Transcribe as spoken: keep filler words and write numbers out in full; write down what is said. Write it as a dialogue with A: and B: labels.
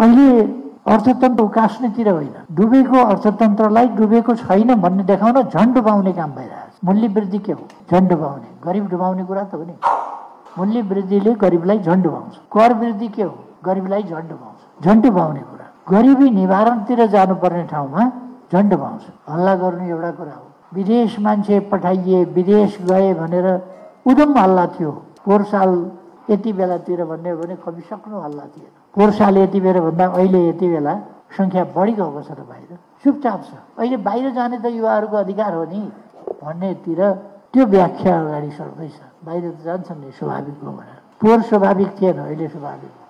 A: अहिले अर्थतन्त्र उकास्नेतिर होइन, डुबेको अर्थतन्त्रलाई डुबेको छैन भन्ने देखाउन झन् डुबाउने काम भइरहेको छ। मूल्य वृद्धि के हो? झन् डुबाउने, गरिब डुबाउने कुरा त हो नि। मूल्य वृद्धिले गरिबलाई झन् डुबाउँछ। कर वृद्धि के हो? गरिबलाई झन् डुबाउँछ, झन् डुबाउने कुरा। गरिबी निवारणतिर जानुपर्ने ठाउँमा झन् डुबाउँछ। हल्ला गर्नु एउटा कुरा हो। विदेश मान्छे पठाइए, विदेश गए भनेर उदम हल्ला थियो। पोहोर साल यति बेलातिर भन्ने हो भने खपिसक्नु हल्ला थिएन। पोहोर साल यति बेला भन्दा अहिले यति बेला सङ्ख्या बढी गएको छ त बाहिर, चुपचाप छ। अहिले बाहिर जाने त युवाहरूको अधिकार हो नि भन्नेतिर त्यो व्याख्या अगाडि सर्दैछ। बाहिर त जान्छन् नि स्वाभाविक हो भनेर। पोहोर स्वाभाविक थिएन, अहिले स्वाभाविक।